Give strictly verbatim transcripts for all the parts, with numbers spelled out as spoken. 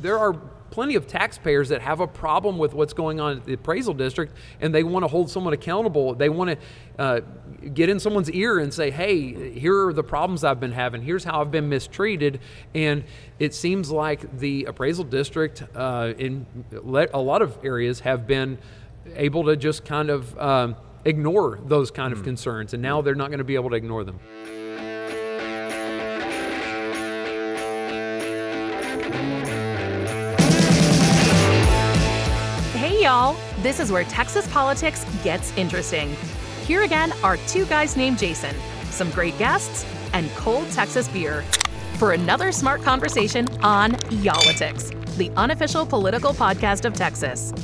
there are plenty of taxpayers that have a problem with what's going on at the appraisal district, and they want to hold someone accountable. They want to uh, get in someone's ear and say, hey, here are the problems I've been having. Here's how I've been mistreated. And it seems like the appraisal district uh, in a lot of areas have been able to just kind of um, ignore those kind mm. of concerns. And now they're not going to be able to ignore them. Y'all, this is where Texas politics gets interesting. Here again are two guys named Jason, some great guests, and cold Texas beer for another smart conversation on Y'all-itics, the unofficial political podcast of Texas.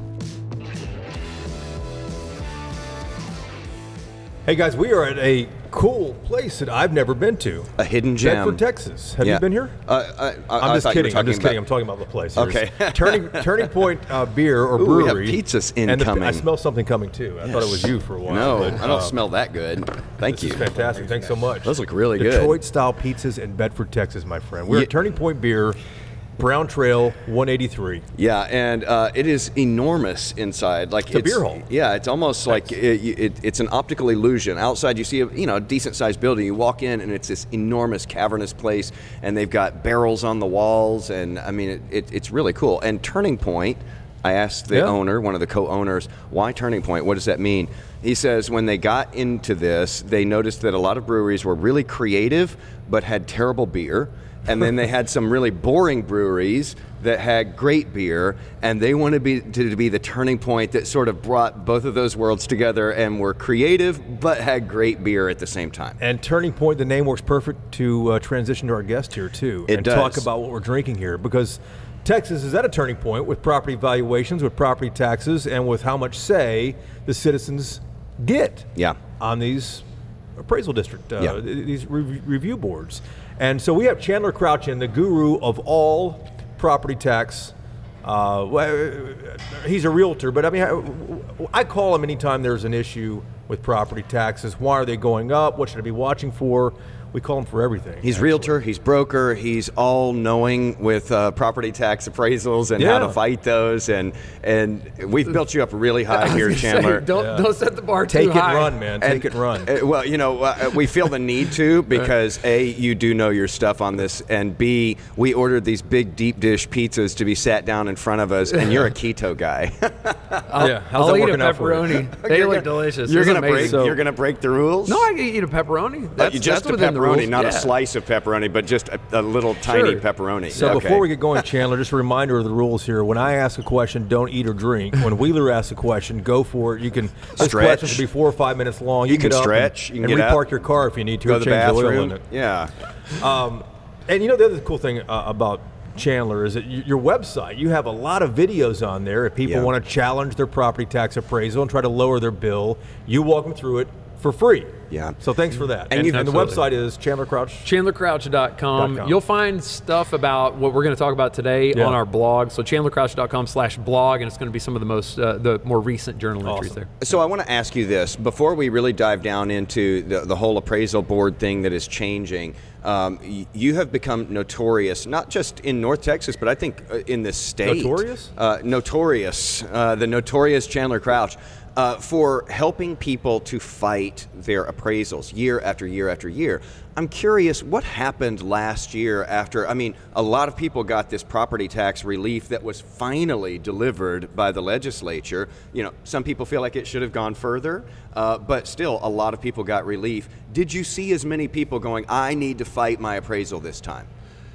Hey guys, we are at a cool place that I've never been to. A hidden gem. Bedford, Texas. Have yeah. you been here? Uh, I, I, I'm just I kidding. I'm just about... kidding. I'm talking about the place. Okay. Turning Turning Point uh, Beer or Ooh, Brewery. We have pizzas and incoming. the, I smell something coming too. I yes. thought it was you for a while. No, but, I don't uh, smell that good. Thank this you. This is fantastic. Thanks so much. Those look really good. Detroit-style pizzas in Bedford, Texas, my friend. We're yeah. at Turning Point Beer, Brown Trail, one eighty-three. Yeah, and uh, it is enormous inside. Like it's, it's a beer hall. Yeah, it's almost nice. like it, it, it's an optical illusion. Outside, you see a you know a decent sized building. You walk in, and it's this enormous cavernous place, and they've got barrels on the walls, and I mean, it, it, it's really cool. And Turning Point, I asked the yeah. owner, one of the co-owners, why Turning Point? What does that mean? He says when they got into this, they noticed that a lot of breweries were really creative, but had terrible beer. And then they had some really boring breweries that had great beer, and they wanted to be, to, to be the turning point that sort of brought both of those worlds together and were creative, but had great beer at the same time. And Turning Point, the name works perfect to uh, transition to our guest here, too. It and does. talk about what we're drinking here, because Texas is at a turning point with property valuations, with property taxes, and with how much say the citizens get yeah. on these appraisal district, uh, yeah. these re- review boards. And so we have Chandler Crouch in, the guru of all property tax. Uh, he's a realtor, but I mean, I, I call him anytime there's an issue with property taxes. Why are they going up? What should I be watching for? We call him for everything. He's actually. realtor, he's broker, he's all-knowing with uh, property tax appraisals and yeah. how to fight those, and and we've built you up really high here, Chandler. Say, don't, yeah. don't set the bar too Take high. Take it run, man. Take and, it run. Uh, well, you know, uh, we feel the need to because, A, you do know your stuff on this, and B, we ordered these big deep dish pizzas to be sat down in front of us, and you're a keto guy. I'll, yeah, how's I'll that eat working a out for you? pepperoni. They You're look gonna, delicious. You're It's gonna amazing. break. So, you're gonna break the rules. No, I can eat a pepperoni. That's, you just that's a within the pepperoni, rules. not yeah. a slice of pepperoni, but just a, a little tiny Sure. pepperoni. So okay. before we get going, Chandler, just a reminder of the rules here. When I ask a question, don't eat or drink. When Wheeler asks a question, go for it. You can. This Stretch. question will be four or five minutes long. You You, can get up stretch. and, You can and get repark up. your car if you need to. Go or to the change the oil in bathroom. it. Yeah. Um, and you know the other cool thing uh, about Chandler is that y- your website, you have a lot of videos on there. If people Yeah. want to challenge their property tax appraisal and try to lower their bill, you walk them through it for free. Yeah. So thanks for that. And And, you- and the Absolutely. website is Chandler Crouch. chandler crouch dot com. .com. You'll find stuff about what we're going to talk about today Yeah. on our blog. So chandler crouch dot com slash blog, and it's going to be some of the most, uh, the more recent journal entries Awesome. there. So I want to ask you this before we really dive down into the, the whole appraisal board thing that is changing. Um, y- you have become notorious, not just in North Texas, but I think uh, in this state. Notorious? Uh, notorious. Uh, the notorious Chandler Crouch. Uh, for helping people to fight their appraisals year after year after year. I'm curious, what happened last year after, I mean, a lot of people got this property tax relief that was finally delivered by the legislature. You know, some people feel like it should have gone further, uh, but still, a lot of people got relief. Did you see as many people going, I need to fight my appraisal this time?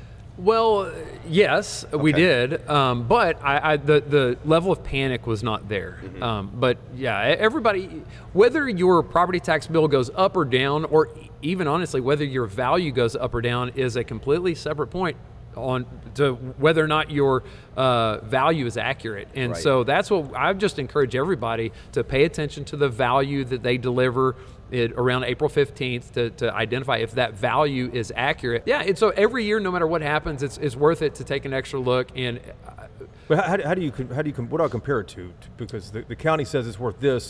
Well, yes, we Okay. did, um, but I, I, the the level of panic was not there. Mm-hmm. Um, but yeah, everybody, whether your property tax bill goes up or down, or even honestly whether your value goes up or down, is a completely separate point on to whether or not your uh, value is accurate. And Right. so that's what I just encourage everybody to pay attention to the value that they deliver it around April fifteenth to, to identify if that value is accurate. Yeah, and so every year, no matter what happens, it's it's worth it to take an extra look. And uh, But how, how do you how do you what do I compare it to? Because the, the county says it's worth this.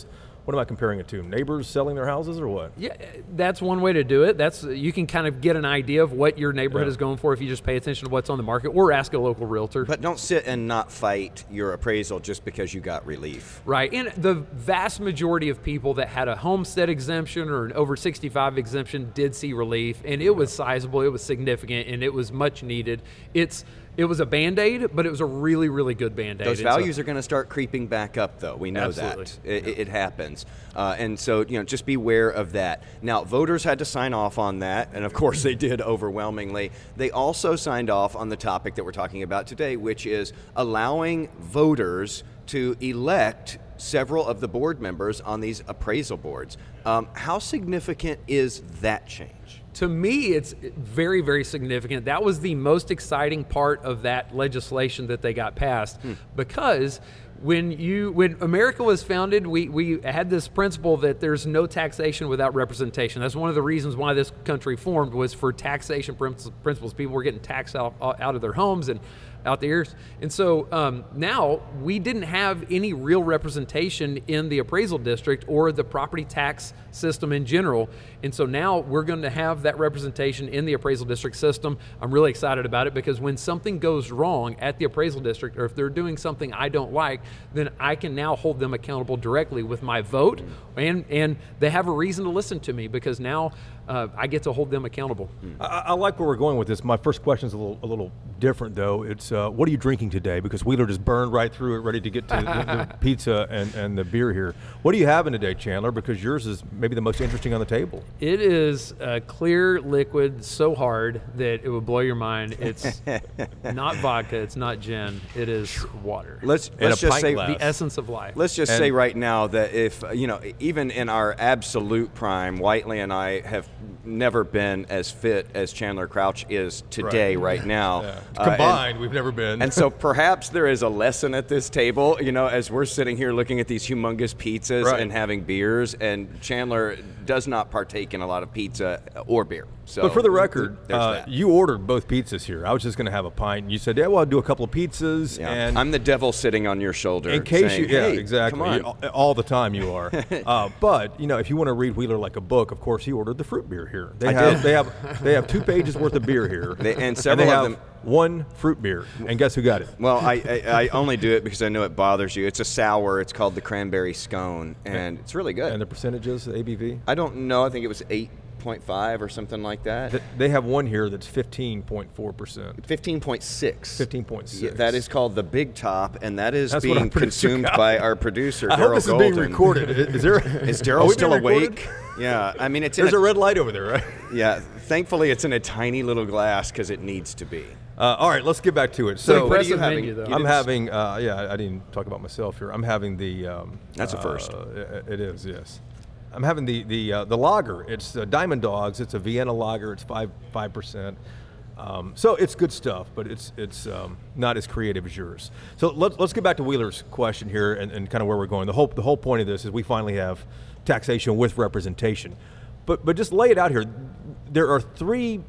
what am I comparing it to? Neighbors selling their houses or what? Yeah, that's one way to do it. That's you can kind of get an idea of what your neighborhood Yeah. is going for if you just pay attention to what's on the market or ask a local realtor. But don't sit and not fight your appraisal just because you got relief. Right, and the vast majority of people that had a homestead exemption or an over sixty-five exemption did see relief, and it was sizable, it was significant, and it was much needed. It's It was a Band-Aid, but it was a really, really good Band-Aid. Those And so- values are going to start creeping back up, though. We know Absolutely. that. It, it happens. Uh, and so, you know, just beware of that. Now, voters had to sign off on that, and of course they did overwhelmingly. They also signed off on the topic that we're talking about today, which is allowing voters to elect several of the board members on these appraisal boards. Um, how significant is that change? To me, it's very, very significant. That was the most exciting part of that legislation that they got passed, hmm. because when you when America was founded, we, we had this principle that there's no taxation without representation. That's one of the reasons why this country formed, was for taxation principles. People were getting taxed out, out of their homes and out the ears. And so um, now we didn't have any real representation in the appraisal district or the property tax system in general. And so now we're going to have that representation in the appraisal district system. I'm really excited about it, because when something goes wrong at the appraisal district, or if they're doing something I don't like, then I can now hold them accountable directly with my vote. And, and they have a reason to listen to me, because now uh, I get to hold them accountable. I, I like where we're going with this. My first question is a little, a little different, though. It's uh, what are you drinking today? Because Wheeler just burned right through it, ready to get to the, the pizza and, and the beer here. What are you having today, Chandler? Because yours is maybe the most interesting on the table. It is a clear liquid so hard that it would blow your mind. It's not vodka. It's not gin. It is water. Let's In let's a just pint say glass. The essence of life. Let's just And- say right now that if, you know, even in our absolute prime, Whiteley and I have never been as fit as Chandler Crouch is today, right, now. Yeah. Uh, Combined, and, we've never been. and so perhaps there is a lesson at this table, you know, as we're sitting here looking at these humongous pizzas Right. and having beers, and Chandler does not partake in a lot of pizza or beer. So But for the record, there's uh, that. you ordered both pizzas here. I was just going to have a pint, and you said, "Yeah, well, I'll do a couple of pizzas." Yeah. And I'm the devil sitting on your shoulder. in case saying, you, yeah, "Hey, exactly. come on." You- all, all the time you are. uh, but you know, if you want to read Wheeler like a book, of course, he ordered the fruit beer here. They I have did. they have they have two pages worth of beer here, They- and they several of have them- one fruit beer. And guess who got it? Well, I, I, I only do it because I know it bothers you. It's a sour. It's called the Cranberry Scone, and it's really good. And the percentages, the A B V. I don't know. I think it was eight point five or something like that. Th- They have one here that's fifteen point four percent. fifteen point six. fifteen point six. Yeah, that is called the Big Top, and that is That's what our being producer consumed got. by our producer, I hope Daryl this Golden. is being recorded. Is is there? Is Are Daryl we still being recorded? awake? Yeah, I mean, it's in There's a, a red light over there, right? yeah. Thankfully, it's in a tiny little glass because it needs to be. Uh, all right, let's get back to it. So So, what are you impressive having? menu, though. You I'm didn't s- having, uh, yeah, I- I didn't talk about myself here. I'm having the. Um, That's a first. uh, it- it is, yes. I'm having the the uh, the lager. It's uh, Diamond Dogs. It's a Vienna lager. It's five five percent. Um, so it's good stuff, but it's it's um, not as creative as yours. So let's let's get back to Wheeler's question here and, and kind of where we're going. The whole the whole point of this is we finally have taxation with representation, but but just lay it out here. There are three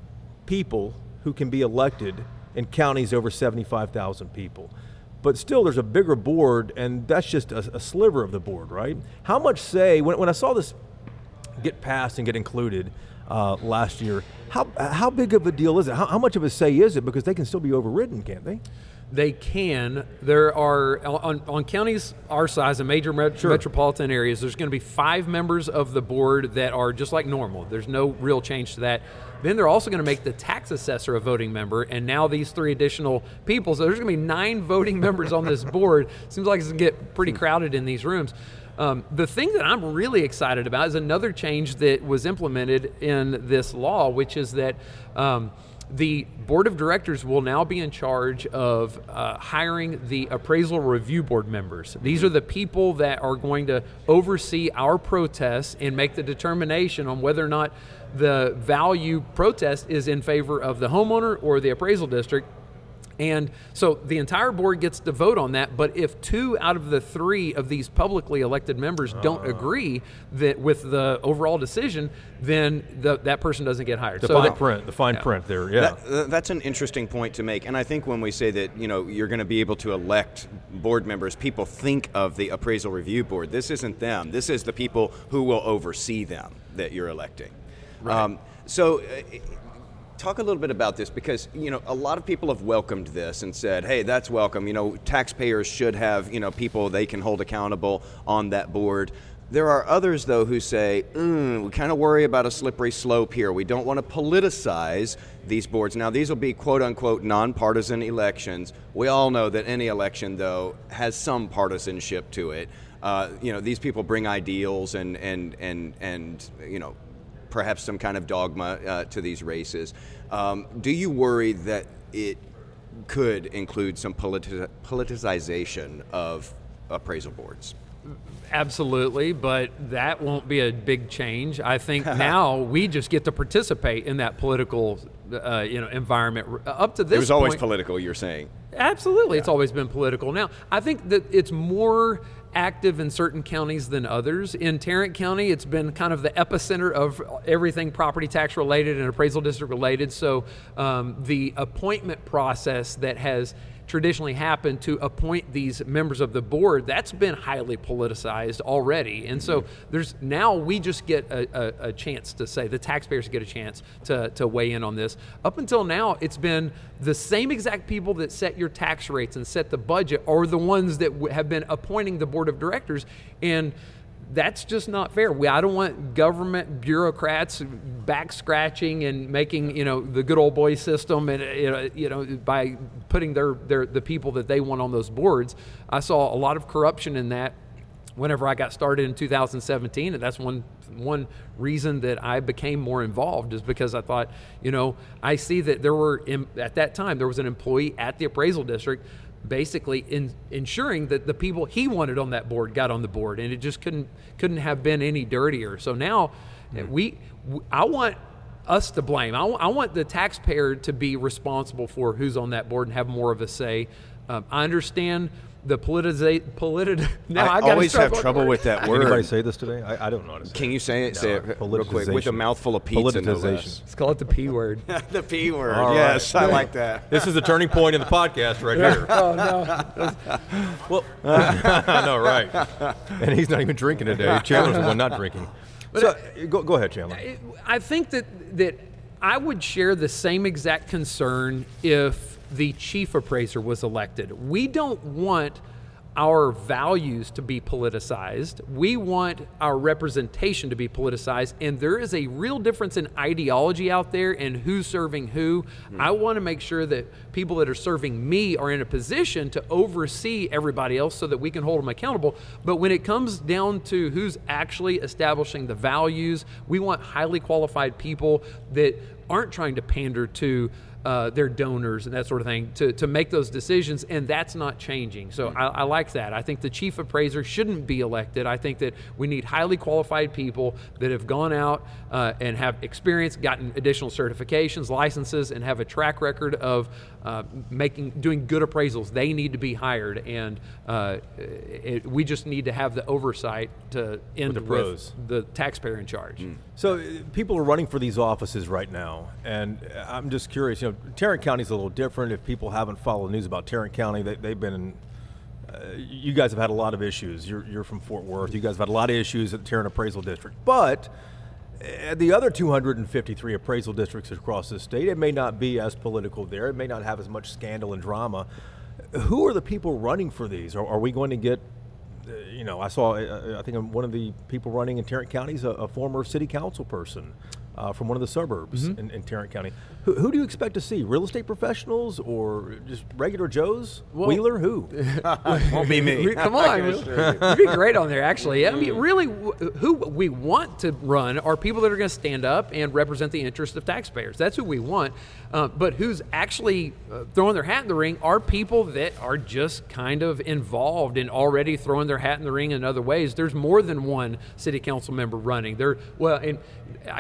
people who can be elected in counties over seventy-five thousand people. But still, there's a bigger board, and that's just a, a sliver of the board, right? How much say, when, when I saw this get passed and get included uh, last year, how how big of a deal is it? How, how much of a say is it? Because they can still be overridden, can't they? They can. There are, on, on counties our size and major met- Sure. metropolitan areas, there's going to be five members of the board that are just like normal. There's no real change to that. Then they're also going to make the tax assessor a voting member, and now these three additional people. So there's going to be nine voting members on this board. Seems like it's going to get pretty crowded in these rooms. Um, the thing that I'm really excited about is another change that was implemented in this law, which is that um, the board of directors will now be in charge of uh, hiring the appraisal review board members. These are the people that are going to oversee our protests and make the determination on whether or not the value protest is in favor of the homeowner or the appraisal district. And so the entire board gets to vote on that, but if two out of the three of these publicly elected members don't uh. agree that with the overall decision, then the, that person doesn't get hired. The so fine that, print, the fine yeah. print there, yeah. That, that's an interesting point to make, and I think when we say that, you know, you're going to be able to elect board members, people think of the appraisal review board. This isn't them. This is the people who will oversee them that you're electing. Right. Um, so. Uh, Talk a little bit about this, because, you know, a lot of people have welcomed this and said, hey, that's welcome. You know, taxpayers should have, you know, people they can hold accountable on that board. There are others, though, who say, mm, we kind of worry about a slippery slope here. We don't want to politicize these boards. Now, these will be, quote unquote, nonpartisan elections. We all know that any election, though, has some partisanship to it. Uh, you know, these people bring ideals and, and, and, and you know, perhaps some kind of dogma uh, to these races. Um, do you worry that it could include some politi- politicization of appraisal boards? Absolutely, but that won't be a big change. I think now we just get to participate in that political, uh, you know, environment. Up to this point, it was always point, political, you're saying. Absolutely, yeah. It's always been political. Now, I think that it's more active in certain counties than others. In Tarrant County, it's been kind of the epicenter of everything property tax related and appraisal district related. So um, the appointment process that has traditionally happened to appoint these members of the board, that's been highly politicized already. And so there's now we just get a, a, a chance to say, the taxpayers get a chance to, to weigh in on this. Up until now, it's been the same exact people that set your tax rates and set the budget are the ones that w- have been appointing the board of directors. And that's just not fair. We, I don't want government bureaucrats back scratching and making, you know, the good old boy system and, you know, you know, by putting their, their the people that they want on those boards. I saw a lot of corruption in that whenever I got started in two thousand seventeen, and that's one one reason that I became more involved, is because I thought, you know, I see that there were, at that time, there was an employee at the appraisal district basically in ensuring that the people he wanted on that board got on the board, and it just couldn't couldn't have been any dirtier. So now mm. we, we I want us to blame. I, w- I want the taxpayer to be responsible for who's on that board and have more of a say. Um, I understand the politiza- politi- now I, I always have trouble with that word. Anybody say this today? I, I don't know how to say Can it. you say it? No, say it real quick with a mouthful of pizza. No less. Let's call it the P word. The P word. All yes, right. I like that. This is the turning point in the podcast right here. Oh no. Well, I know, right? And he's not even drinking today. Chandler's the one not drinking. But so, uh, go, go ahead, Chandler. I think that that I would share the same exact concern if the chief appraiser was elected. We don't want our values to be politicized. We want our representation to be politicized, and there is a real difference in ideology out there and who's serving who. Mm. I want to make sure that people that are serving me are in a position to oversee everybody else so that we can hold them accountable. But when it comes down to who's actually establishing the values, we want highly qualified people that aren't trying to pander to Uh, their donors and that sort of thing to, to make those decisions, and that's not changing. So I, I like that. I think the chief appraiser shouldn't be elected. I think that we need highly qualified people that have gone out uh, and have experience, gotten additional certifications, licenses, and have a track record of uh, making doing good appraisals. They need to be hired, and uh, it, we just need to have the oversight to end with the, pros. with the taxpayer in charge. Mm. So uh, people are running for these offices right now, and I'm just curious, you know, Tarrant County's a little different. If people haven't followed the news about Tarrant County, they, they've been in, uh, you guys have had a lot of issues. You're, you're from Fort Worth. You guys have had a lot of issues at the Tarrant Appraisal District. But at the other two hundred fifty-three appraisal districts across the state, it may not be as political there. It may not have as much scandal and drama. Who are the people running for these? Are, are we going to get, uh, you know, I saw, uh, I think one of the people running in Tarrant County is a, a former city council person. Uh, from one of the suburbs mm-hmm. in, in Tarrant County. Who, who do you expect to see? Real estate professionals or just regular Joes? Well, Wheeler? Who? Won't be me. Come on. You'd be great on there, actually. I mean, really, who we want to run are people that are going to stand up and represent the interests of taxpayers. That's who we want. Uh, but who's actually uh, throwing their hat in the ring are people that are just kind of involved and already throwing their hat in the ring in other ways. There's more than one city council member running. There, well, and I guess we could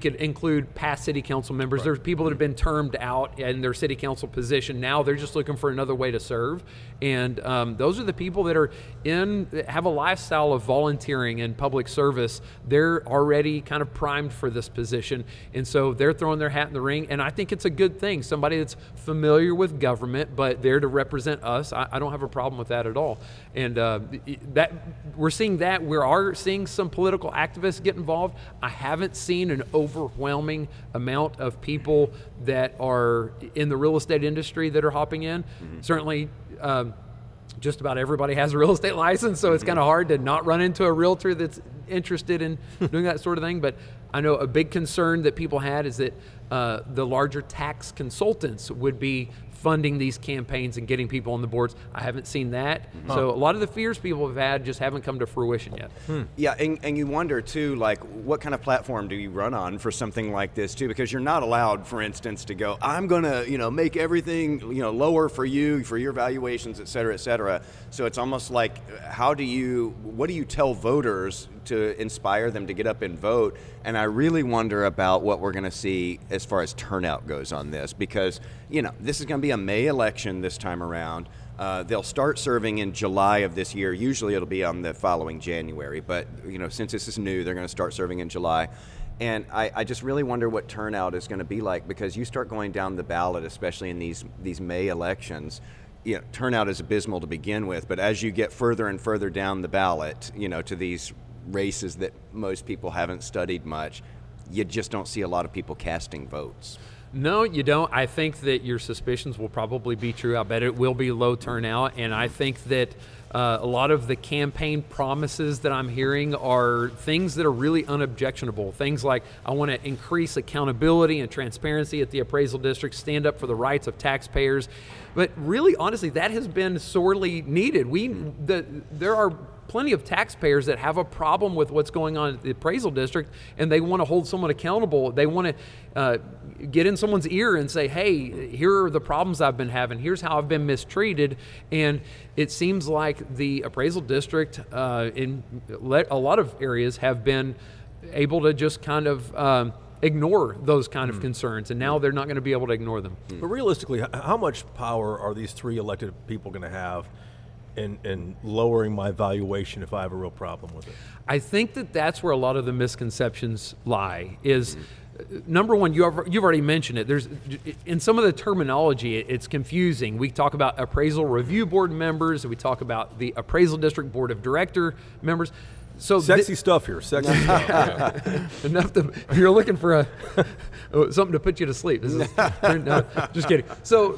could include past city council members. Right. There's people that have been termed out in their city council position. Now they're just looking for another way to serve. And um, those are the people that are in, have a lifestyle of volunteering and public service. They're already kind of primed for this position. And so they're throwing their hat in the ring. And I think it's a good thing. Somebody that's familiar with government, but there to represent us. I, I don't have a problem with that at all. And uh, that we're seeing that. We are seeing some political activists get involved. I haven't seen an overwhelming amount of people that are in the real estate industry that are hopping in. Mm-hmm. Certainly, um, just about everybody has a real estate license, so it's kind of hard to not run into a realtor that's interested in doing that sort of thing. But I know a big concern that people had is that uh, the larger tax consultants would be funding these campaigns and getting people on the boards. I haven't seen that. Mm-hmm. So a lot of the fears people have had just haven't come to fruition yet. Hmm. Yeah, and, and you wonder too, like, what kind of platform do you run on for something like this too? Because you're not allowed, for instance, to go, I'm gonna, you know, make everything, you know, lower for you, for your valuations, et cetera, et cetera. So it's almost like, how do you, what do you tell voters to inspire them to get up and vote? And I really wonder about what we're gonna see as far as turnout goes on this, because, you know, this is gonna be a May election this time around. Uh, they'll start serving in July of this year. Usually it'll be on the following January, but you know, since this is new, they're going to start serving in July. And I, I just really wonder what turnout is going to be like, because you start going down the ballot, especially in these these May elections. You know, turnout is abysmal to begin with, but as you get further and further down the ballot, you know, to these races that most people haven't studied much, you just don't see a lot of people casting votes. No, you don't. I think that your suspicions will probably be true. I bet it will be low turnout, and I think that uh, a lot of the campaign promises that I'm hearing are things that are really unobjectionable. Things like, I want to increase accountability and transparency at the appraisal district, stand up for the rights of taxpayers. But really, honestly, that has been sorely needed. We, the, there are plenty of taxpayers that have a problem with what's going on at the appraisal district, and they want to hold someone accountable. They want to uh, get in someone's ear and say, hey, here are the problems I've been having. Here's how I've been mistreated. And it seems like the appraisal district uh, in a lot of areas have been able to just kind of um, ignore those kind of mm. concerns, and now they're not going to be able to ignore them. But realistically, how much power are these three elected people going to have in, in lowering my valuation if I have a real problem with it? I think that that's where a lot of the misconceptions lie. Is mm. number one, you have, you've already mentioned it. There's in some of the terminology, it's confusing. We talk about appraisal review board members, we talk about the appraisal district board of director members. So sexy th- stuff here. Sexy stuff. Yeah. Enough to, if you're looking for a something to put you to sleep. This is, no, just kidding. So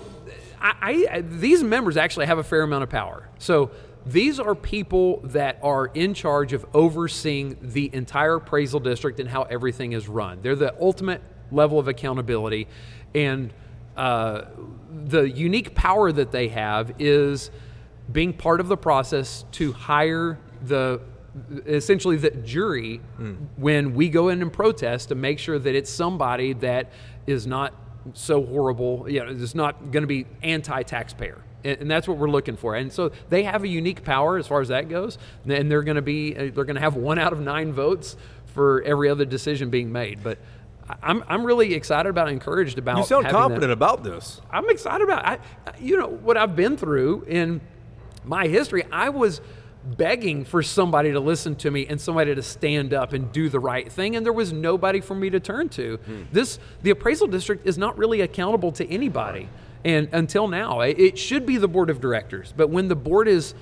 I, I, these members actually have a fair amount of power. So these are people that are in charge of overseeing the entire appraisal district and how everything is run. They're the ultimate level of accountability. And uh, the unique power that they have is being part of the process to hire the essentially the jury mm. when we go in and protest, to make sure that it's somebody that is not so horrible, you know, it's not going to be anti-taxpayer. And, and that's what we're looking for. And so they have a unique power as far as that goes. And they're going to be, they're going to have one out of nine votes for every other decision being made. But I'm I'm really excited about, encouraged about. You sound confident that. about this. I'm excited about it. I, you know, what I've been through in my history, I was begging for somebody to listen to me and somebody to stand up and do the right thing, and there was nobody for me to turn to. Hmm. This the appraisal district is not really accountable to anybody, and until now, it should be the board of directors. But when the board is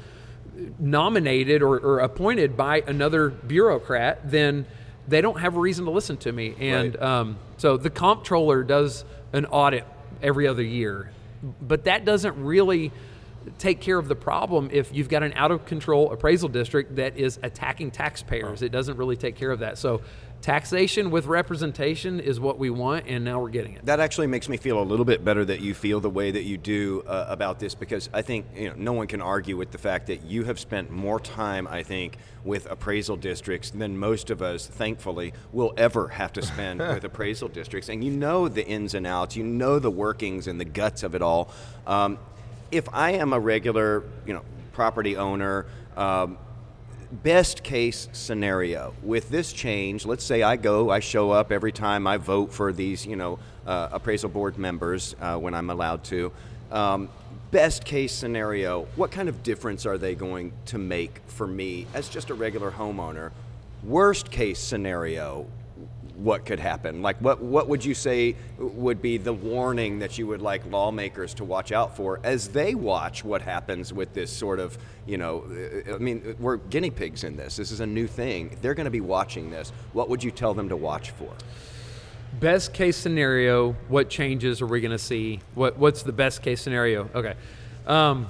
nominated or, or appointed by another bureaucrat, then they don't have a reason to listen to me. And right. um, so the comptroller does an audit every other year, but that doesn't really take care of the problem if you've got an out-of-control appraisal district that is attacking taxpayers. Oh. It doesn't really take care of that. So taxation with representation is what we want, and now we're getting it. That actually makes me feel a little bit better that you feel the way that you do uh, about this, because I think, you know, no one can argue with the fact that you have spent more time, I think, with appraisal districts than most of us, thankfully, will ever have to spend with appraisal districts. And you know the ins and outs, you know the workings and the guts of it all. Um, If I am a regular, you know, property owner, um, best case scenario with this change, let's say I go, I show up every time I vote for these, you know, uh, appraisal board members uh, when I'm allowed to. Um, best case scenario, what kind of difference are they going to make for me as just a regular homeowner? Worst case scenario, what could happen? Like what, what would you say would be the warning that you would like lawmakers to watch out for as they watch what happens with this sort of, you know, I mean, we're guinea pigs in this. This is a new thing. They're going to be watching this. What would you tell them to watch for? Best case scenario, what changes are we going to see? What What's the best case scenario? Okay. Um,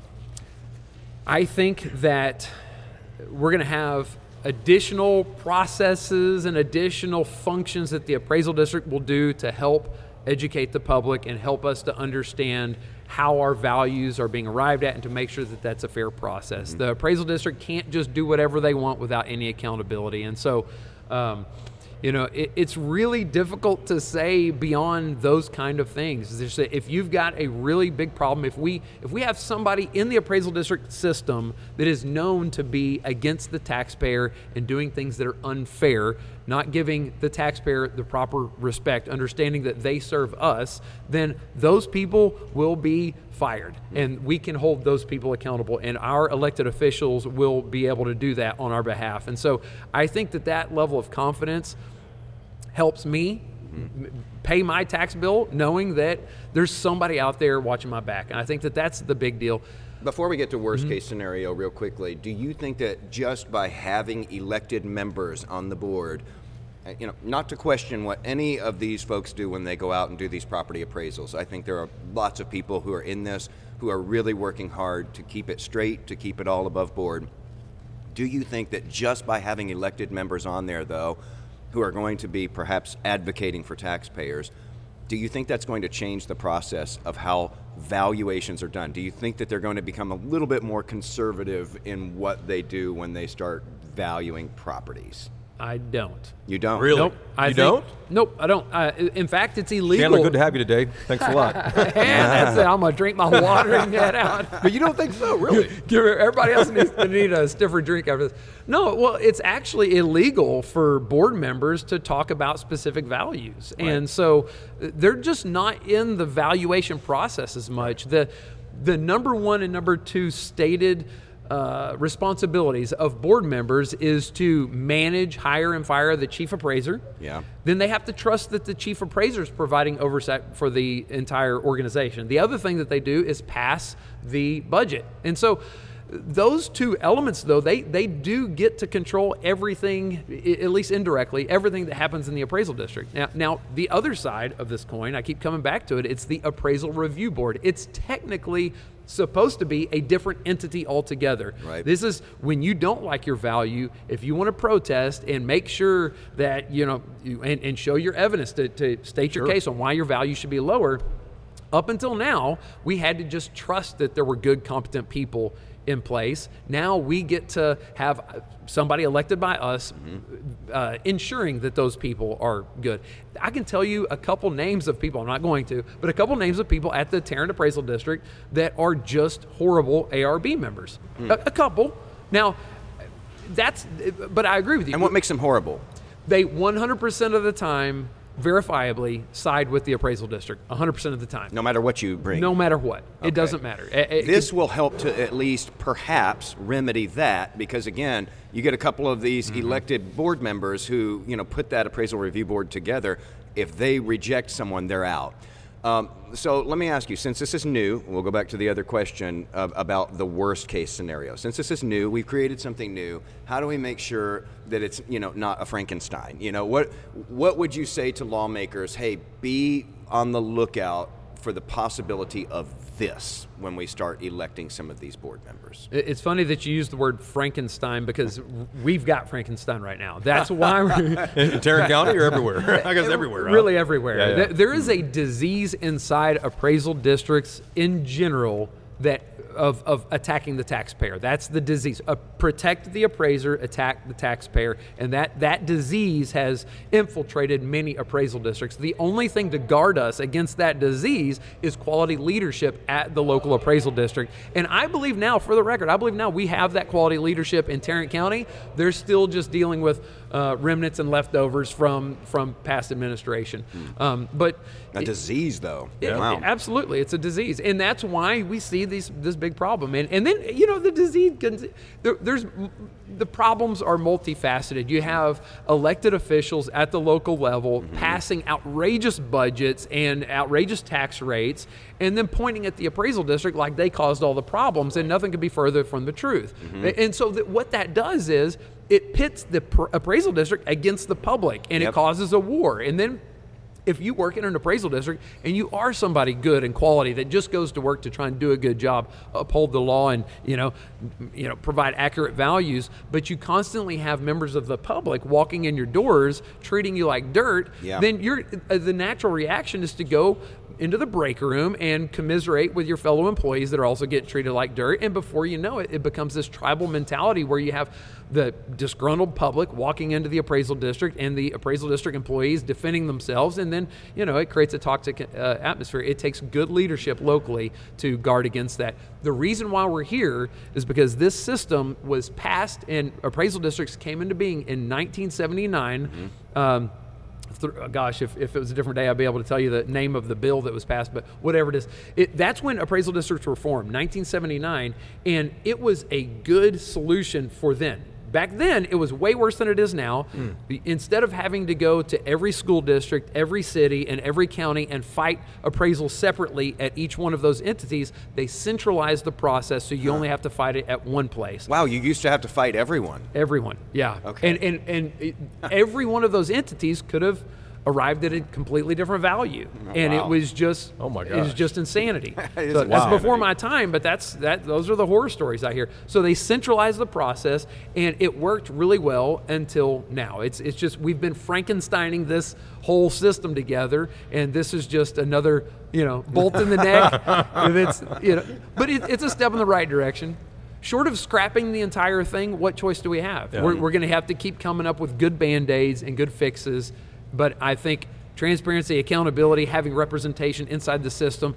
I think that we're going to have additional processes and additional functions that the appraisal district will do to help educate the public and help us to understand how our values are being arrived at and to make sure that that's a fair process. Mm-hmm. The appraisal district can't just do whatever they want without any accountability. And so, um, you know, it, it's really difficult to say beyond those kind of things. There's a, if you've got a really big problem, if we if we have somebody in the appraisal district system that is known to be against the taxpayer and doing things that are unfair, not giving the taxpayer the proper respect, understanding that they serve us, then those people will be fired. And we can hold those people accountable, and our elected officials will be able to do that on our behalf. And so I think that that level of confidence helps me mm-hmm. pay my tax bill knowing that there's somebody out there watching my back. And I think that that's the big deal. Before we get to worst mm-hmm. case scenario real quickly, do you think that just by having elected members on the board, you know, not to question what any of these folks do when they go out and do these property appraisals. I think there are lots of people who are in this who are really working hard to keep it straight, to keep it all above board. Do you think that just by having elected members on there, though, who are going to be perhaps advocating for taxpayers, do you think that's going to change the process of how valuations are done? Do you think that they're going to become a little bit more conservative in what they do when they start valuing properties? I don't. You don't? Really? Nope. I you think, don't? Nope, I don't. Uh, in fact, it's illegal. Chandler, good to have you today. Thanks a lot. And that's it. I'm going to drink my water and get out. But you don't think so, really? Give everybody else needs to need a stiffer drink after this. No, well, it's actually illegal for board members to talk about specific values. Right. And so they're just not in the valuation process as much. The, the number one and number two stated Uh, responsibilities of board members is to manage, hire, and fire the chief appraiser. Yeah. Then they have to trust that the chief appraiser is providing oversight for the entire organization. The other thing that they do is pass the budget. And so those two elements, though, they, they do get to control everything, at least indirectly, everything that happens in the appraisal district. Now, now, the other side of this coin, I keep coming back to it, it's the appraisal review board. It's technically supposed to be a different entity altogether. Right. This is when you don't like your value, if you want to protest and make sure that, you know, you, and, and show your evidence to, to state your Sure. case on why your value should be lower. Up until now, we had to just trust that there were good, competent people in place. Now we get to have somebody elected by us mm-hmm. uh, ensuring that those people are good. I can tell you a couple names of people, I'm not going to, but a couple names of people at the Tarrant Appraisal District that are just horrible A R B members. Mm. A, a couple. Now, that's, but I agree with you. And what makes them horrible? They one hundred percent of the time verifiably side with the appraisal district one hundred percent of the time. No matter what you bring? No matter what. Okay. It doesn't matter. It, it this could, will help to at least perhaps remedy that, because again, you get a couple of these mm-hmm. elected board members who, you know, put that appraisal review board together. If they reject someone, they're out. Um, so let me ask you, since this is new, we'll go back to the other question of, about the worst case scenario. Since this is new, we've created something new. How do we make sure that it's, you know, not a Frankenstein? You know, what what would you say to lawmakers? Hey, be on the lookout for the possibility of this when we start electing some of these board members. It's funny that you use the word Frankenstein because we've got Frankenstein right now. That's why we're in Tarrant County or everywhere. I guess everywhere. Huh? Really everywhere. Yeah, yeah. There is a disease inside appraisal districts in general that of, of attacking the taxpayer. That's the disease. Uh, protect the appraiser, attack the taxpayer, and that, that disease has infiltrated many appraisal districts. The only thing to guard us against that disease is quality leadership at the local appraisal district. And I believe now, for the record, I believe now we have that quality leadership in Tarrant County. They're still just dealing with uh, remnants and leftovers from, from past administration. Mm. Um, but a it, disease, though. It, wow. it, absolutely, it's a disease, and that's why we see these this big problem. And and then you know the disease. There, there's the problems are multifaceted. You have elected officials at the local level mm-hmm. passing outrageous budgets and outrageous tax rates, and then pointing at the appraisal district like they caused all the problems, and nothing could be further from the truth. Mm-hmm. And so that what that does is it pits the pr- appraisal district against the public, and yep. it causes a war. And then if you work in an appraisal district and you are somebody good and quality that just goes to work to try and do a good job, uphold the law, and you know, you know, provide accurate values, but you constantly have members of the public walking in your doors treating you like dirt, yeah. then you're uh, the natural reaction is to go into the break room and commiserate with your fellow employees that are also getting treated like dirt. And before you know it, it becomes this tribal mentality where you have the disgruntled public walking into the appraisal district and the appraisal district employees defending themselves. And then, you know, it creates a toxic uh, atmosphere. It takes good leadership locally to guard against that. The reason why we're here is because this system was passed and appraisal districts came into being in nineteen seventy-nine. Mm-hmm. Um, Gosh, if, if it was a different day, I'd be able to tell you the name of the bill that was passed, but whatever it is. It, that's when appraisal districts were formed, nineteen seventy-nine, and it was a good solution for then. Back then, it was way worse than it is now. Mm. Instead of having to go to every school district, every city, and every county and fight appraisal separately at each one of those entities, they centralized the process so you huh. only have to fight it at one place. Wow, you used to have to fight everyone. Everyone, yeah. Okay. And and, and it, every one of those entities could have arrived at a completely different value, oh, and wow. it was just oh my it was just insanity. So wow. that's before my time, but that's that. Those are the horror stories I hear. So they centralized the process, and it worked really well until now. It's it's just we've been Frankensteining this whole system together, and this is just another you know bolt in the neck. And it's you know, but it, it's a step in the right direction. Short of scrapping the entire thing, what choice do we have? Yeah. We're, we're going to have to keep coming up with good Band-Aids and good fixes. But I think transparency, accountability, having representation inside the system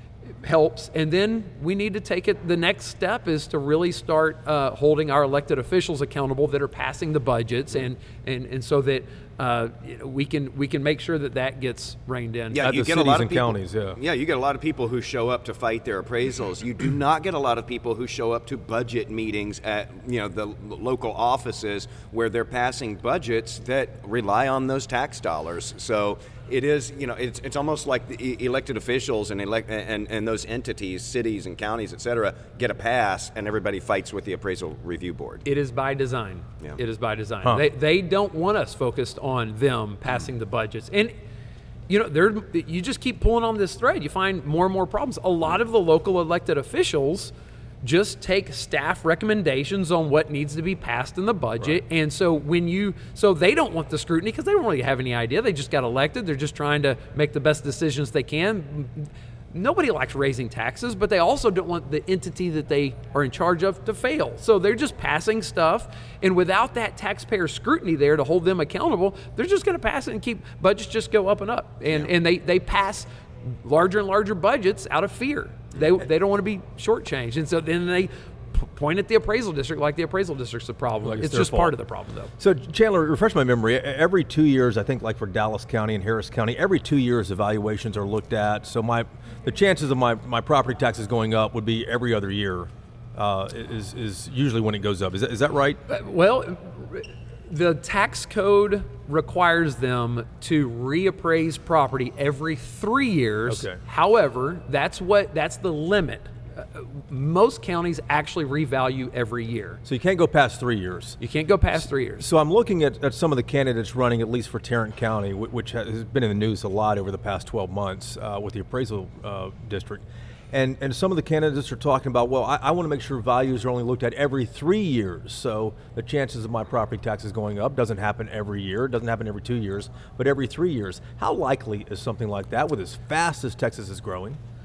helps. And then we need to take it, the next step is to really start uh, holding our elected officials accountable that are passing the budgets, and, and, and so that uh, you know, we can we can make sure that that gets reined in. Yeah, At you the get a cities lot of and people, counties, yeah. Yeah, you get a lot of people who show up to fight their appraisals. You do not get a lot of people who show up to budget meetings at you know the local offices where they're passing budgets that rely on those tax dollars. So it is, you know, it's it's almost like the elected officials and elect and, and those entities, cities and counties, et cetera, get a pass, and everybody fights with the appraisal review board. It is by design. Yeah. It is by design. Huh. They they don't want us focused on them passing the budgets, and you know, they're you just keep pulling on this thread. You find more and more problems. A lot of the local elected officials just take staff recommendations on what needs to be passed in the budget. Right. And so when you, so they don't want the scrutiny because they don't really have any idea. They just got elected. They're just trying to make the best decisions they can. Nobody likes raising taxes, but they also don't want the entity that they are in charge of to fail. So they're just passing stuff. And without that taxpayer scrutiny there to hold them accountable, they're just going to pass it and keep budgets just go up and up. And, yeah. and they, they pass larger and larger budgets out of fear. They they don't want to be shortchanged, and so then they p- point at the appraisal district like the appraisal district's the problem. Like it's it's just fault. part of the problem, though. So Chandler, refresh my memory. Every two years, I think, like for Dallas County and Harris County, every two years evaluations are looked at. So my the chances of my, my property taxes going up would be every other year. Uh, is is usually when it goes up. Is that is that right? Uh, well. The tax code requires them to reappraise property every three years. Okay. However, that's what that's the limit. Uh, most counties actually revalue every year. So you can't go past three years. You can't go past three years. So I'm looking at, at some of the candidates running, at least for Tarrant County, which has been in the news a lot over the past twelve months uh, with the appraisal uh, district. And and some of the candidates are talking about, well, I, I want to make sure values are only looked at every three years. So the chances of my property taxes going up doesn't happen every year. It doesn't happen every two years, but every three years. How likely is something like that with as fast as Texas is growing?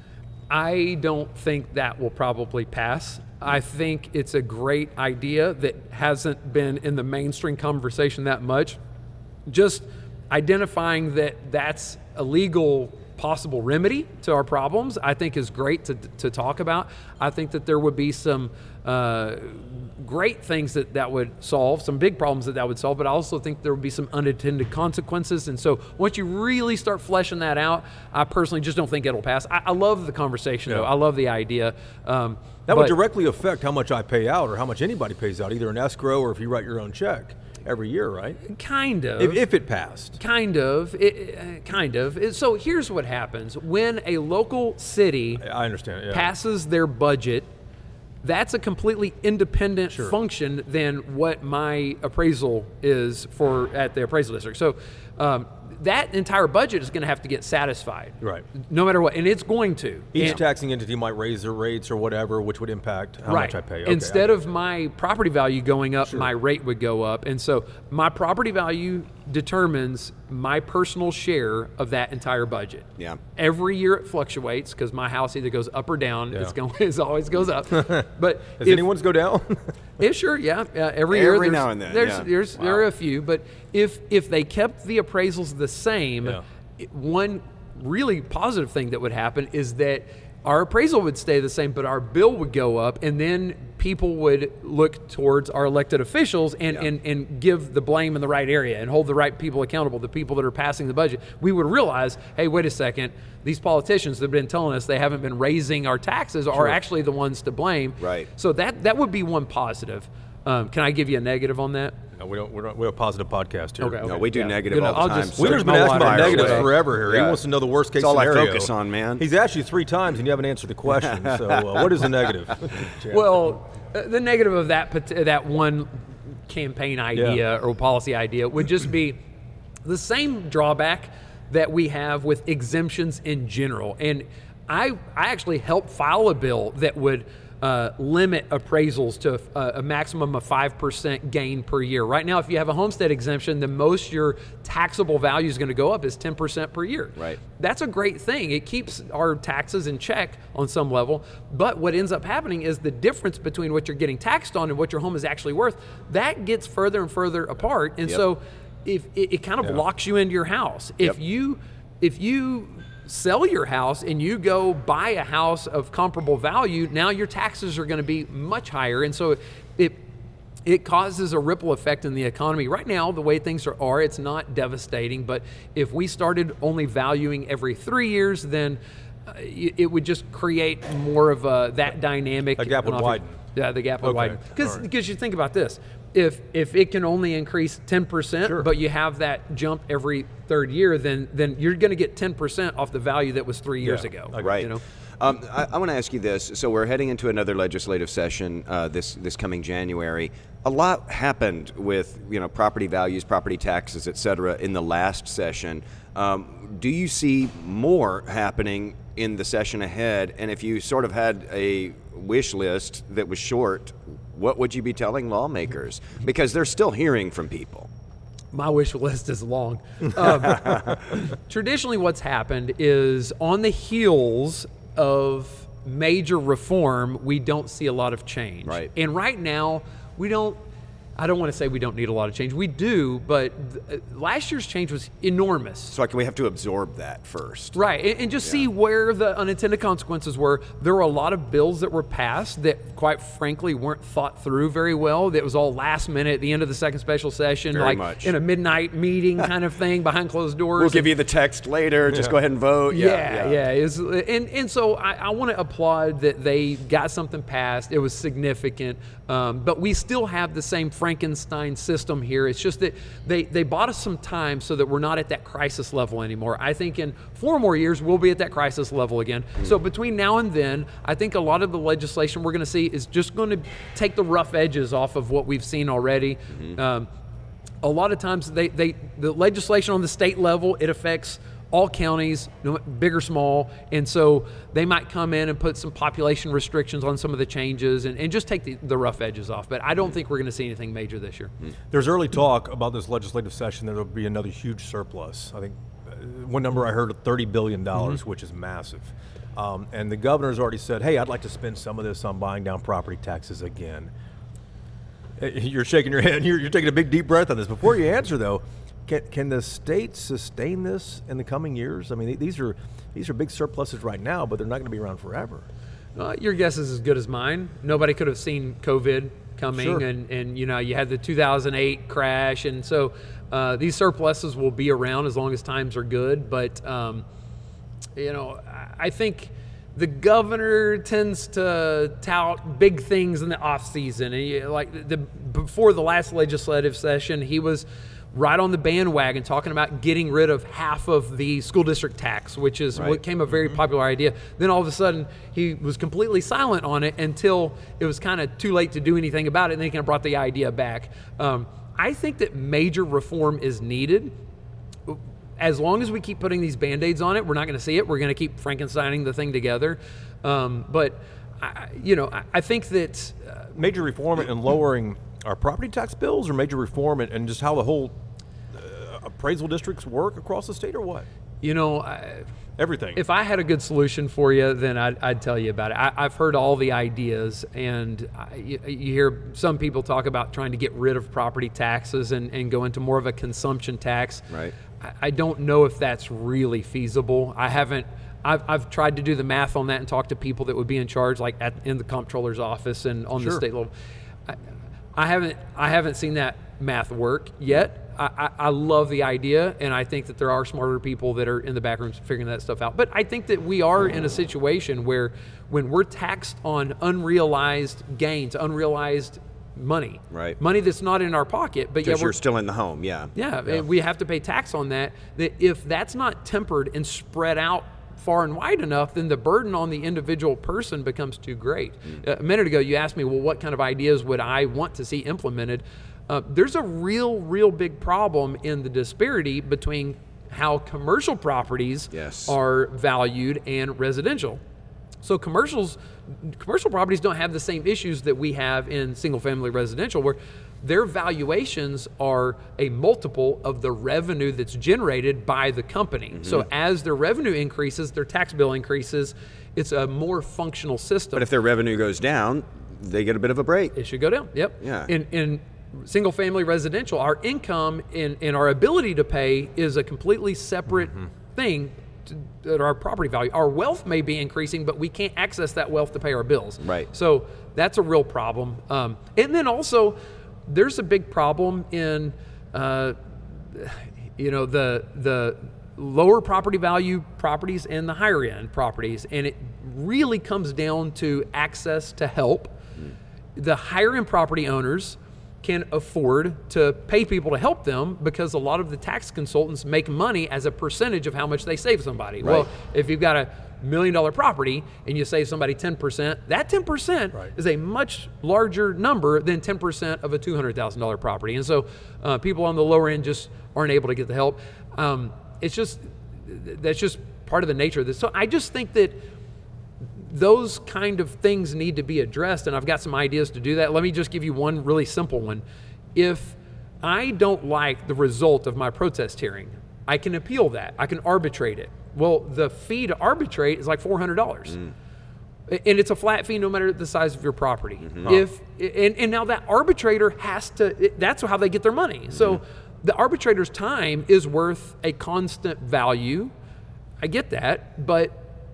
I don't think that will probably pass. I think it's a great idea that hasn't been in the mainstream conversation that much. Just identifying that that's a legal possible remedy to our problems, I think is great to, to talk about. I think that there would be some uh, great things that that would solve, some big problems that that would solve, but I also think there would be some unintended consequences. And so once you really start fleshing that out, I personally just don't think it'll pass. I, I love the conversation, Yeah. though. I love the idea. Um, That would but- directly affect how much I pay out or how much anybody pays out, either in escrow or if you write your own check every year, right? Kind of. If, if it passed. Kind of, it, uh, kind of. It- So here's what happens. When a local city I understand, yeah. passes their budget, that's a completely independent Sure. function than what my appraisal is for at the appraisal district. So um, that entire budget is going to have to get satisfied. Right. No matter what, and it's going to. Each And- taxing entity might raise their rates or whatever, which would impact how right. much I pay. Okay, Instead I- of my property value going up, Sure. my rate would go up. And so my property value determines my personal share of that entire budget. Yeah. Every year it fluctuates because my house either goes up or down. Yeah. It's going, it always goes up. But Does if, anyone's go down? yeah, sure, yeah. yeah every year, Every there's, now and then, there's, yeah. there's there are a few. But if if they kept the appraisals the same, Yeah. it- one really positive thing that would happen is that our appraisal would stay the same, but our bill would go up, and then people would look towards our elected officials and, Yeah. and, and give the blame in the right area and hold the right people accountable, the people that are passing the budget. We would realize, hey, wait a second, these politicians that have been telling us they haven't been raising our taxes are actually the ones to blame. Right. So that, that would be one positive. Um, can I give you a negative on that? No, we don't. We're, not, we're a positive podcast here. Okay, No, we do Yeah. negative Good, all the I'll time. just- so Wiener's been Fire asking about away. negatives forever here. Yeah. He wants to know the worst case It's all I scenario. focus on, man. He's asked you three times and you haven't answered the question. So uh, what is the negative? Chad? Well, uh, the negative of that pat- that one campaign idea Yeah. or policy idea would just be the same drawback that we have with exemptions in general. And I I actually helped file a bill that would uh, limit appraisals to a, a maximum of five percent gain per year. Right now, if you have a homestead exemption, the most your taxable value is going to go up is ten percent per year. Right. That's a great thing. It keeps our taxes in check on some level. But what ends up happening is the difference between what you're getting taxed on and what your home is actually worth, that gets further and further apart. And Yep. so if it, it kind of Yeah. locks you into your house. If Yep. you if you sell your house and you go buy a house of comparable value, now your taxes are going to be much higher. And so it it causes a ripple effect in the economy. Right now, the way things are, are, it's not devastating, but if we started only valuing every three years, then uh, it it would just create more of a, that dynamic. The gap would And widen. Yeah, the gap would Okay, widen. Because all right. because you think about this, if if it can only increase ten percent, Sure. but you have that jump every third year, then then you're going to get ten percent off the value that was three years Yeah, ago. okay. Right. You know? Um, I, I want to ask you this. So we're heading into another legislative session uh, this this coming January. A lot happened with you know property values, property taxes, et cetera, in the last session. Um, do you see more happening in the session ahead? And if you sort of had a wish list that was short, what would you be telling lawmakers? Because they're still hearing from people. My wish list is long. Um, traditionally, what's happened is on the heels of major reform, we don't see a lot of change. Right. And right now, we don't. I don't want to say we don't need a lot of change. We do, but th- last year's change was enormous. So like, we have to absorb that first. Right, and, and just see where the unintended consequences were. There were a lot of bills that were passed that, quite frankly, weren't thought through very well. That was all last minute at the end of the second special session, Very like much. in a midnight meeting kind of thing behind closed doors. We'll give you the text later. Just go ahead and vote. Yeah, yeah. It's, and and so I, I want to applaud that they got something passed. It was significant, um, but we still have the same Frankenstein system here. It's just that they, they bought us some time so that we're not at that crisis level anymore. I think in four more years, we'll be at that crisis level again. Mm. So between now and then, I think a lot of the legislation we're going to see is just going to take the rough edges off of what we've seen already. Mm-hmm. Um, a lot of times, they, they the legislation on the state level, it affects all counties, no- big or small, and so they might come in and put some population restrictions on some of the changes and, and just take the, the rough edges off. But I don't think we're going to see anything major this year. There's early talk about this legislative session that there'll be another huge surplus. I think uh, one number I heard, thirty billion dollars, Mm-hmm. which is massive. Um, and the governor's already said, hey, I'd like to spend some of this on buying down property taxes again. You're shaking your head. You're, you're taking a big, deep breath on this. Before you answer, though, can, can the state sustain this in the coming years? I mean, these are these are big surpluses right now, but they're not going to be around forever. Uh, your guess is as good as mine. Nobody could have seen COVID coming, Sure. and, and you know you had the two thousand eight crash, and so uh, these surpluses will be around as long as times are good. But um, you know, I think the governor tends to tout big things in the off season. And he, like the before the last legislative session, he was right on the bandwagon talking about getting rid of half of the school district tax, which is Right. what became a very Mm-hmm. popular idea. Then all of a sudden, he was completely silent on it until it was kind of too late to do anything about it, and then he kind of brought the idea back. Um, I think that major reform is needed. As long as we keep putting these Band-Aids on it, we're not going to see it. We're going to keep Frankensteining the thing together. Um, but, I, you know, I, I think that... Uh, Major reform in lowering our property tax bills, or major reform in, in just how the whole uh, appraisal districts work across the state, or what? you know, I, Everything. if I had a good solution for you, then I'd, I'd tell you about it. I, I've heard all the ideas, and I, you, you hear some people talk about trying to get rid of property taxes and, and go into more of a consumption tax. Right. I, I don't know if that's really feasible. I haven't. I've, I've tried to do the math on that and talk to people that would be in charge, like at, in the comptroller's office and on the Sure. state level. I, I haven't. I haven't seen that math work yet. I, I, I love the idea, and I think that there are smarter people that are in the back rooms figuring that stuff out. But I think that we are in a situation where when we're taxed on unrealized gains, unrealized money, Right. money that's not in our pocket, but yeah, Because we're you're still in the home, yeah. yeah, and we have to pay tax on that. That if that's not tempered and spread out far and wide enough, then the burden on the individual person becomes too great. Uh, a minute ago, you asked me, well, what kind of ideas would I want to see implemented? Uh, there's a real, real big problem in the disparity between how commercial properties Yes. are valued and residential. So commercials, commercial properties don't have the same issues that we have in single-family residential, where their valuations are a multiple of the revenue that's generated by the company. Mm-hmm. So as their revenue increases, their tax bill increases. It's a more functional system. But if their revenue goes down, they get a bit of a break. It should go down. Yep. Yeah. In in single family residential, our income and, and our ability to pay is a completely separate Mm-hmm. thing to, to our property value. Our wealth may be increasing, but we can't access that wealth to pay our bills. Right. So that's a real problem. Um, and then also, there's a big problem in, uh, you know, the the lower property value properties and the higher end properties, and it really comes down to access to help. The higher end property owners can afford to pay people to help them because a lot of the tax consultants make money as a percentage of how much they save somebody. Right. Well, if you've got a million dollar property and you save somebody ten percent, that ten percent Right. is a much larger number than ten percent of a two hundred thousand dollars property. And so uh, people on the lower end just aren't able to get the help. Um, it's just, that's just part of the nature of this. So I just think that those kind of things need to be addressed, and I've got some ideas to do that. Let me just give you one really simple one. If I don't like the result of my protest hearing, I can appeal that. I can arbitrate it. Well, the fee to arbitrate is like four hundred dollars. Mm. And it's a flat fee no matter the size of your property. Mm-hmm. If and, and now that arbitrator has to, that's how they get their money. Mm-hmm. So the arbitrator's time is worth a constant value. I get that, but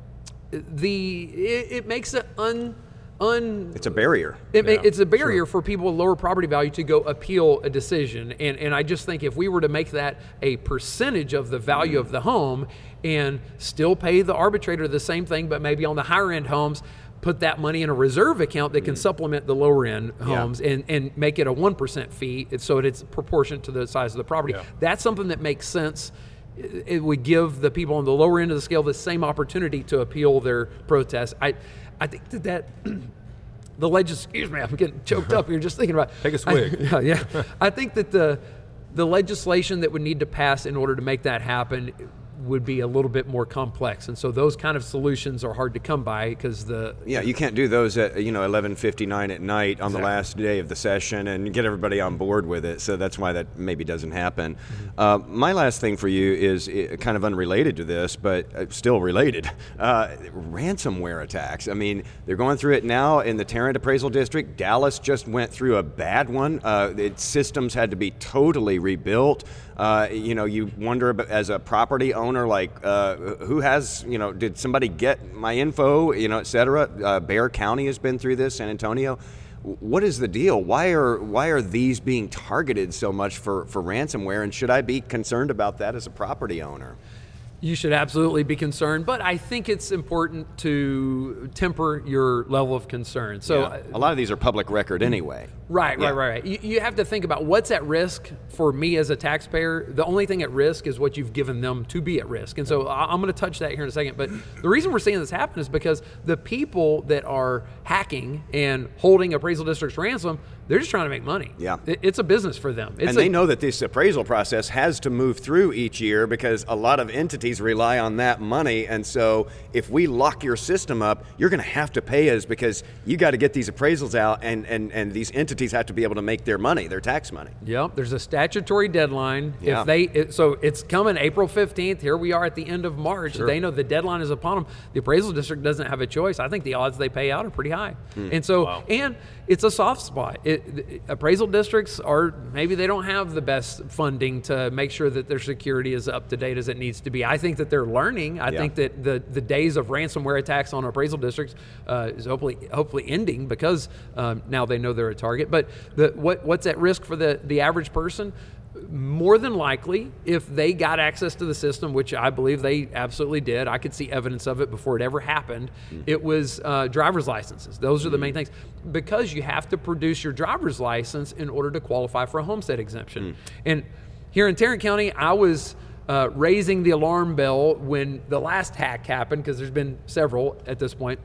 the it, it makes it un un It's a barrier. it ma- Yeah, it's a barrier for people with lower property value to go appeal a decision. And and I just think if we were to make that a percentage of the value of the home and still pay the arbitrator the same thing, but maybe on the higher end homes, put that money in a reserve account that can supplement the lower end homes and, and make it a one percent fee so it's proportionate to the size of the property. Yeah. That's something that makes sense. It it would give the people on the lower end of the scale the same opportunity to appeal their protest. I, I think that that the legis. Excuse me, I'm getting choked up here just thinking about. Take a swig. I, yeah, yeah. I think that the the legislation that would need to pass in order to make that happen, would be a little bit more complex. And so those kind of solutions are hard to come by because the Yeah, you can't do those at, you know, eleven fifty-nine at night on Exactly. the last day of the session and get everybody on board with it. So that's why that maybe doesn't happen. Mm-hmm. Uh, my last thing for you is uh, kind of unrelated to this, but uh, still related. Uh, ransomware attacks. I mean, they're going through it now in the Tarrant Appraisal District. Dallas just went through a bad one. Uh, its systems had to be totally rebuilt. Uh, you know, you wonder ab- as a property owner, like uh, who has, you know, did somebody get my info, you know, et cetera? Uh, Bexar County has been through this, San Antonio. What is the deal? Why are why are these being targeted so much for, for ransomware? And should I be concerned about that as a property owner? You should absolutely be concerned, but I think it's important to temper your level of concern. So, Yeah. A lot of these are public record anyway. right, Yeah. right, right, right. You, you have to think about what's at risk for me as a taxpayer. The only thing at risk is what you've given them to be at risk. And so I- I'm going to touch that here in a second. But the reason we're seeing this happen is because the people that are hacking and holding appraisal districts ransom, they're just trying to make money. Yeah. It- It's a business for them. It's And a- they know that this appraisal process has to move through each year because a lot of entities rely on that money. And so if we lock your system up, you're going to have to pay us because you got to get these appraisals out, and, and, and these entities have to be able to make their money, their tax money. Yep, there's a statutory deadline. Yeah. If they, it, so it's coming April fifteenth. Here we are at the end of March. They know the deadline is upon them. The appraisal district doesn't have a choice. I think the odds they pay out are pretty high. And so, and it's a soft spot. It, the appraisal districts are, maybe they don't have the best funding to make sure that their security is up to date as it needs to be. I think that they're learning. I Yeah. think that the, the days of ransomware attacks on appraisal districts uh, is hopefully hopefully ending because um, now they know they're a target. But the, what what's at risk for the, the average person? More than likely, if they got access to the system, which I believe they absolutely did, I could see evidence of it before it ever happened, mm. it was uh, driver's licenses. Those are the mm. main things. Because you have to produce your driver's license in order to qualify for a homestead exemption. Mm. And here in Tarrant County, I was uh, raising the alarm bell when the last hack happened, because there's been several at this point.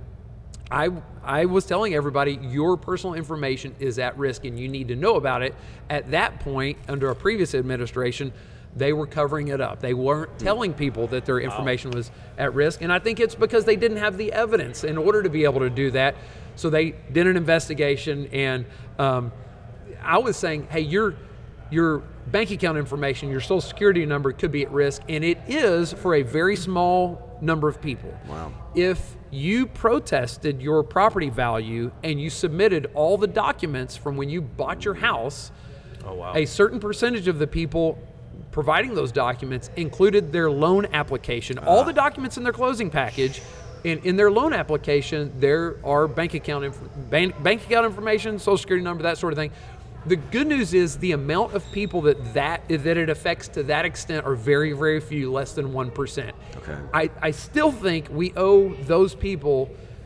I, I was telling everybody your personal information is at risk and you need to know about it. At that point, under a previous administration, they were covering it up. They weren't telling people that their information was at risk. And I think it's because they didn't have the evidence in order to be able to do that. So they did an investigation, and um, I was saying, hey, your your bank account information, your social security number could be at risk, and it is for a very small number of people. Wow. If you protested your property value and you submitted all the documents from when you bought your house, oh, wow. a certain percentage of the people providing those documents included their loan application, uh. all the documents in their closing package. And in their loan application, there are bank account inf- bank, bank account information, social security number, that sort of thing. The good news is the amount of people that that, that it affects to that extent are very, very few, less than one percent. Okay. I, I still think we owe those people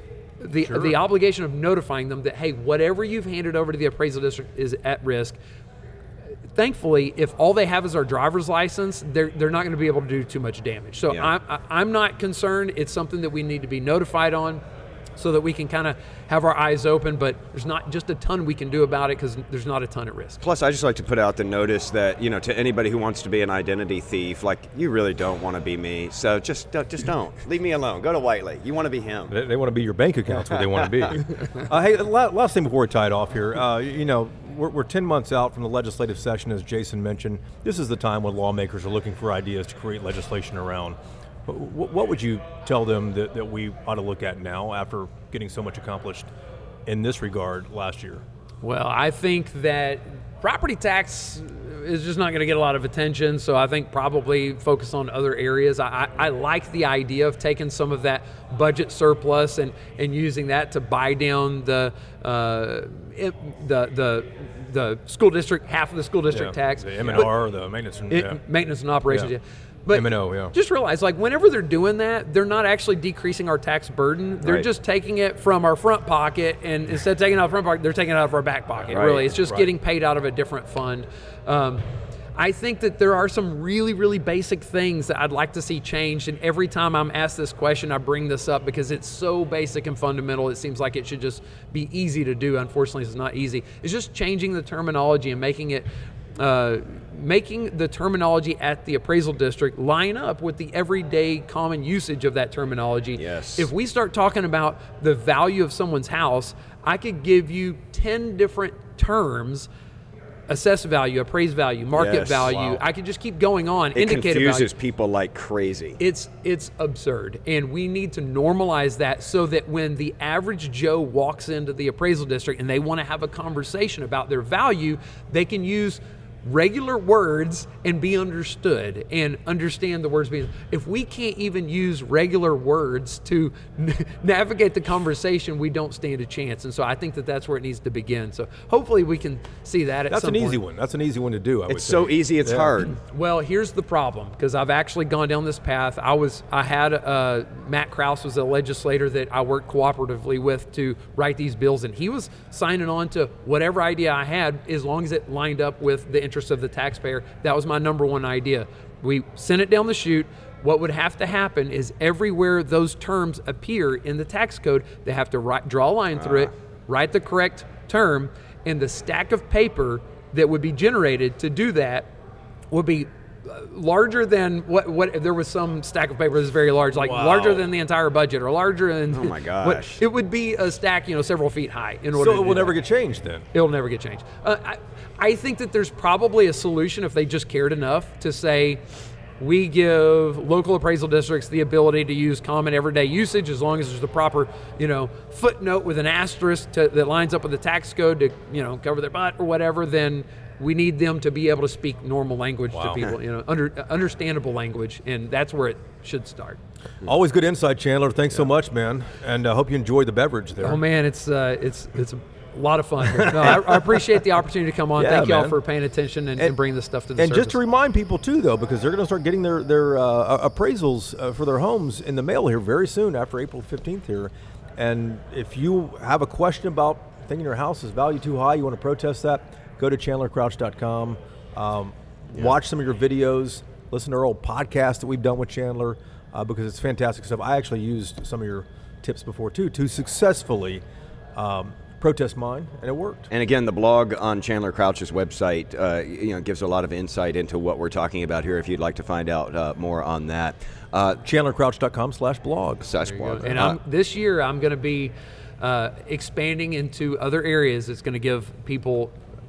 the Sure. the obligation of notifying them that, hey, whatever you've handed over to the appraisal district is at risk. Thankfully, if all they have is our driver's license, they're they're not going to be able to do too much damage. So Yeah. I'm I'm not concerned. It's something that we need to be notified on, so that we can kind of have our eyes open, but there's not just a ton we can do about it because there's not a ton at risk. Plus, I just like to put out the notice that, you know, to anybody who wants to be an identity thief, like, you really don't want to be me, so just don't, just don't. Leave me alone. Go to Whiteley. You want to be him. They, they want to be your bank accounts where they want to be. uh, hey, la- last thing before we tie it off here, uh, you know, we're, we're ten months out from the legislative session, as Jason mentioned. This is the time when lawmakers are looking for ideas to create legislation around. What would you tell them that, that we ought to look at now after getting so much accomplished in this regard last year? Well, I think that property tax is just not going to get a lot of attention, so I think probably focus on other areas. I, I, I like the idea of taking some of that budget surplus and, and using that to buy down the uh, it, the the the school district, half of the school district yeah, tax. The M and R, the maintenance and, it, yeah. maintenance and operations, yeah. Yeah. But M and O, yeah. just realize, like, whenever they're doing that, they're not actually decreasing our tax burden. They're Right. just taking it from our front pocket, and instead of taking it out of the front pocket, they're taking it out of our back pocket. Right. Really, it's just Right. getting paid out of a different fund. Um, I think that there are some really, really basic things that I'd like to see changed, and every time I'm asked this question, I bring this up because it's so basic and fundamental. It seems like it should just be easy to do. Unfortunately, it's not easy. It's just changing the terminology and making it uh, making the terminology at the appraisal district line up with the everyday common usage of that terminology. Yes. If we start talking about the value of someone's house, I could give you ten different terms: assessed value, appraised value, market Yes. value. Wow. I could just keep going on. It Indicator confuses value. people like crazy. It's it's absurd, and we need to normalize that so that when the average Joe walks into the appraisal district and they want to have a conversation about their value, they can use regular words and be understood and understand the words being. If we can't even use regular words to navigate the conversation, we don't stand a chance. And so I think that that's where it needs to begin. So hopefully we can see that at That's some an point. easy one. That's an easy one to do, I would It's say. so easy, it's Yeah. hard. Well, here's the problem, because I've actually gone down this path. I was, I had uh, Matt Krause was a legislator that I worked cooperatively with to write these bills, and he was signing on to whatever idea I had as long as it lined up with the interests of the taxpayer. That was my number one idea. We sent it down the chute. What would have to happen is everywhere those terms appear in the tax code, they have to write, draw a line through it, write the correct term, and the stack of paper that would be generated to do that would be uh, larger than what, what there was some stack of paper that's very large, like Wow. larger than the entire budget or larger than. Oh my what- gosh. it would be a stack, you know, several feet high in order So to it do will that. never get changed then. It'll never get changed. Uh, I, I think that there's probably a solution if they just cared enough to say, we give local appraisal districts the ability to use common everyday usage as long as there's the proper, you know, footnote with an asterisk to, that lines up with the tax code to, you know, cover their butt or whatever. Then we need them to be able to speak normal language to Wow. people, you know, under, understandable language, and that's where it should start. Always good insight, Chandler. Thanks so much, man. And I uh, hope you enjoyed the beverage there. Oh man, it's uh, it's it's a lot of fun here. No, I, I appreciate the opportunity to come on. Yeah, Thank y'all man. for paying attention and, and bringing this stuff to the And surface. just to remind people too, though, because they're going to start getting their their uh, appraisals uh, for their homes in the mail here very soon after April fifteenth here. And if you have a question about thinking your house is value too high, you want to protest that, go to chandler crouch dot com. Um, Watch some of your videos. Listen to our old podcast that we've done with Chandler uh, because it's fantastic stuff. I actually used some of your tips before too to successfully um, protest mine, and it worked. And again, the blog on Chandler Crouch's website, uh, you know, gives a lot of insight into what we're talking about here. If you'd like to find out uh, more on that, uh, chandler crouch dot com slash blog. slash There you blog. go. And Uh, I'm, this year, I'm going to be uh, expanding into other areas. It's going to give people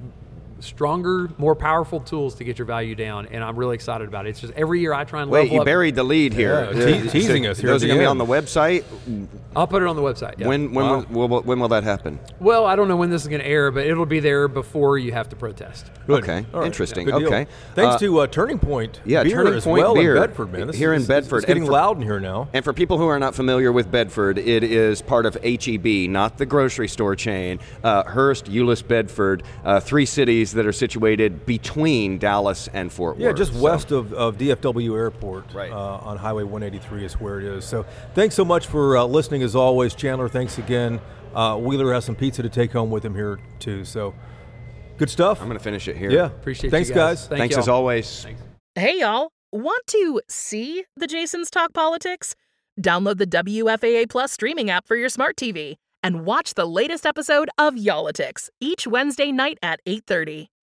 stronger, more powerful tools to get your value down, and I'm really excited about it. It's just every year I try and Wait, level you up. buried the lead here. Yeah, te- teasing us here Those at are the going to be end. on the website. I'll put it on the website. Yeah. When when Wow. will, will when will that happen? Well, I don't know when this is going to air, but it'll be there before you have to protest. Good. Okay, All right. interesting. Good deal. Okay. Thanks Uh, to uh, Turning Point yeah, beer Turning as Point well Beer in Bedford, man. This here is, in it's- Bedford. It's getting And for- loud in here now. And for people who are not familiar with Bedford, it is part of H E B, not the grocery store chain. Uh, Hearst, Euless, Bedford, uh, three cities that are situated between Dallas and Fort Yeah, Worth. just So- west of, of D F W Airport Right. uh, on Highway one eighty-three is where it is. So thanks so much for uh, listening as always. Chandler, thanks again. Uh, Wheeler has some pizza to take home with him here too. So good stuff. I'm going to finish it here. Yeah. Appreciate Thanks, you guys. guys. Thank Thanks y'all. as always. Thanks. Hey, y'all. Want to see the Jasons Talk Politics? Download the W F A A Plus streaming app for your smart T V and watch the latest episode of Y'all-itics each Wednesday night at eight thirty.